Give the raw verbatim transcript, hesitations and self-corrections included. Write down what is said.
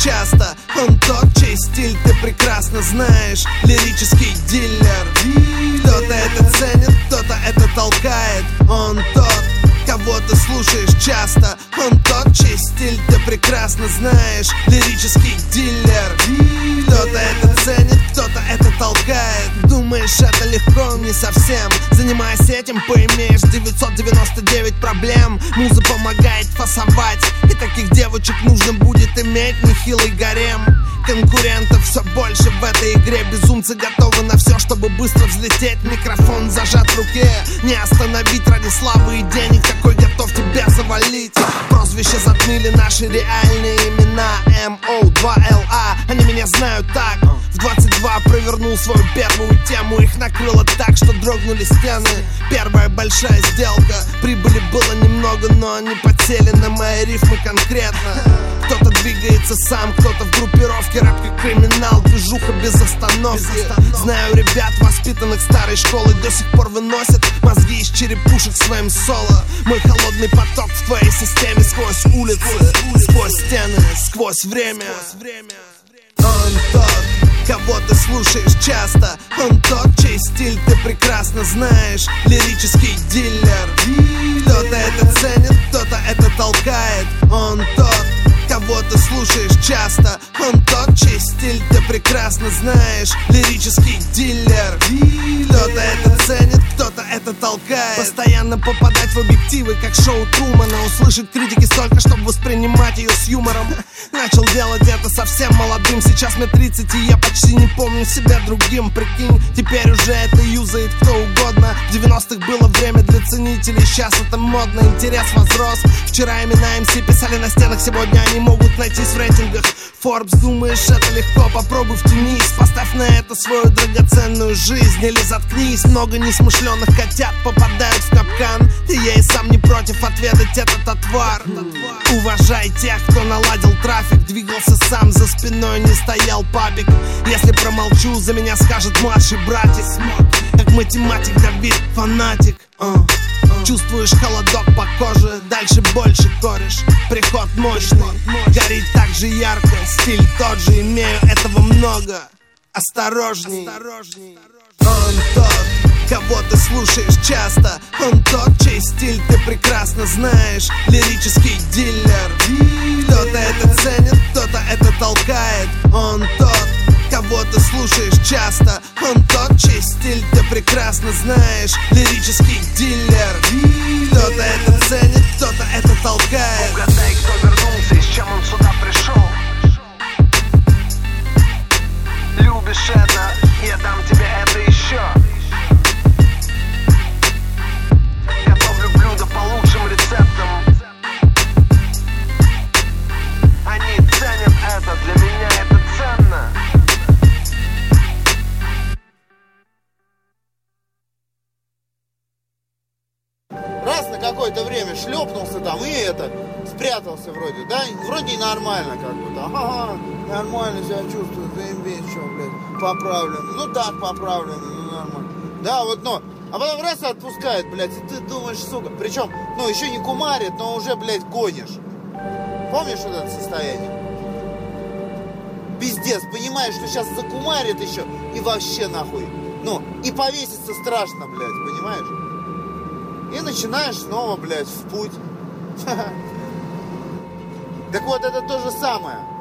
часто. Он тот, чей стиль ты прекрасно знаешь. Лирический дилер. Кто-то это ценит, кто-то это толкает. Он тот, кого ты слушаешь часто. Он тот, чей стиль ты прекрасно знаешь. Лирический дилер. Кто-то это ценит, кто-то это толкает. Думаешь, это легко? Не совсем. Занимаясь этим, поимеешь девятьсот девяносто девять проблем. Муза помогает фасовать, и таких девочек нужно будет иметь нехилый гарем. Конкурентов все больше в этой игре. Безумцы готовы на все, чтобы быстро взлететь. Микрофон зажат в руке, не остановить ради славы и денег. Такой готов тебя завалить. Прозвища затмили наши реальные имена. эм о два эл а, они меня знают так. В двадцать два провернул свою первую тему. Их накрыло так, что дрогнули стены. Первая большая сделка. Прибыли было немного, но они подсели на мои рифмы конкретно. Кто-то двигается сам, кто-то в группировке. Рэп как криминал, движуха без остановки. Знаю ребят, воспитанных старой школой, до сих пор выносят мозги из черепушек своим соло. Мой холодный поток в твоей системе. Сквозь улицы, сквозь стены, сквозь время. Он тот, кого ты слушаешь часто. Он тот, чей стиль ты прекрасно знаешь. Лирический дилер. Кто-то это ценит, кто-то это толкает. Он тот, кого ты слушаешь часто. Он тот, чей стиль ты прекрасно знаешь. Лирический дилер. Кто-то это ценит, кто-то это толкает. Постоянно попадать в объективы, как шоу Трумана. Услышать критики столько, чтобы воспринимать ее с юмором. Начал делать это совсем молодым. Сейчас мне тридцать, и я почти не помню себя другим. Прикинь, теперь уже это юзает кто угодно. В девяностых было время для ценителей, сейчас это модно. Интерес возрос. Вчера имена эм си писали на стенах, сегодня они могут найтись в рейтингах Forbes. Думаешь, это легко? Попробуй втянись. Поставь на это свою драгоценную жизнь или заткнись. Много несмышленных котят попадают в капкан, и я и сам не против отведать этот отвар. Уважай тех, кто наладил трафик, двигался сам, за спиной не стоял пабик. Если промолчу, за меня скажет младший братик. Как математик, Давид фанатик. uh. Чувствуешь холодок по коже, дальше больше кореш. Приход мощный, горит так же ярко. Стиль тот же, имею этого много. Осторожней. Он тот, кого ты слушаешь часто. Он тот, чей стиль ты прекрасно знаешь. Лирический дилер. Кто-то это ценит, кто-то это толкает. Он тот, кого ты слушаешь часто. Он тот, чей стиль ты прекрасно знаешь. Лирический дилер. Кто-то это ценит, кто-то это толкает. Угадай, кто вернулся и с чем он сюда пришел. Любишь это, я дам тебе это еще. Готовлю блюдо по лучшим рецептам. Они ценят это, для меня это ценно. Раз на какое-то время шлепнулся там и это, спрятался вроде, да? Вроде и нормально как бы, да. Ага, нормально себя чувствую, заебись, что, блядь, поправлен. Ну так, поправлен, ну нормально. Да, вот, но, а потом раз отпускает, блядь, и ты думаешь, сука, причем, ну, еще не кумарит, но уже, блядь, гонишь. Помнишь вот это состояние? Пиздец, понимаешь, что сейчас закумарит еще и вообще нахуй. Ну, и повеситься страшно, блядь, понимаешь? И начинаешь снова, блядь, в путь. Так вот, это то же самое.